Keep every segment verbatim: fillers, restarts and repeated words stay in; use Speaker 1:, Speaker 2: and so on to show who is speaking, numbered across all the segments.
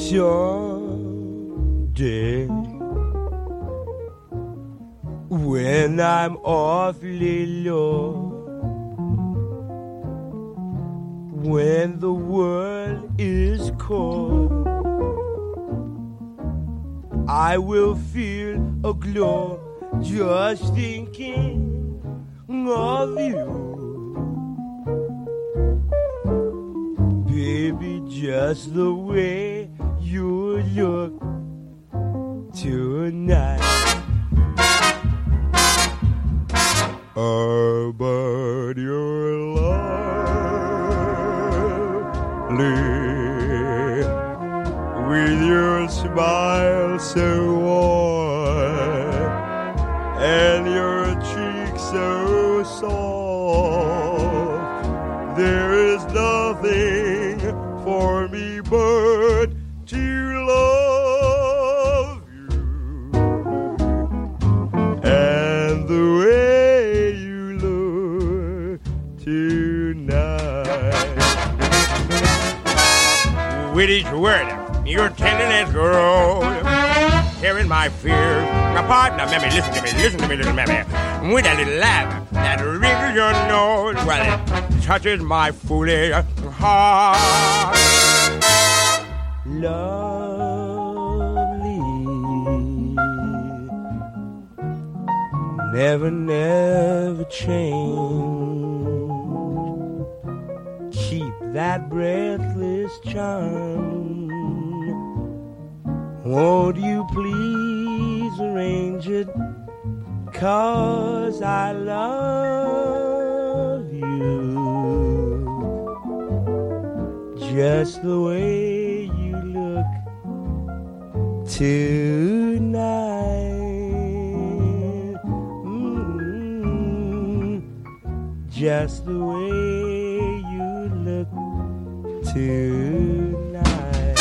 Speaker 1: someday when I'm awfully low, when the world is cold, I will feel a glow just thinking of you. Baby, just the way you look tonight. Oh, but you're lovely with your smile so warm and your cheeks so soft. There is nothing for me but to love you, and the way you look tonight. With each word your tenderness grows, tearing my fears apart. Now, mammy, listen to me, listen to me, little mammy. With a little laugh that wrinkles your nose, well, it touches my foolish heart. Lovely, never, never change. Keep that breathless charm. Won't you please arrange it? 'Cause I love you just the way you look tonight. Mm-hmm. Just the way you look tonight.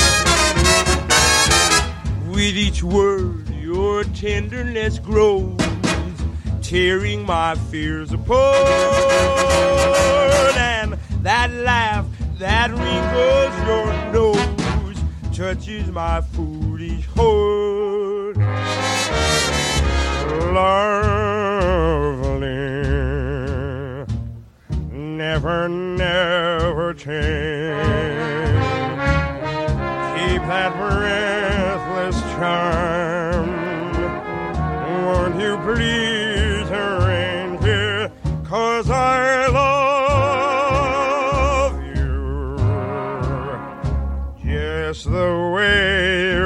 Speaker 1: With each word your tenderness grows, tearing my fears apart, and that laugh that wrinkles your nose touches my foolish heart. Lovely, never, never change. Keep that breathless charm. Won't you please arrange it? 'Cause I love you just the way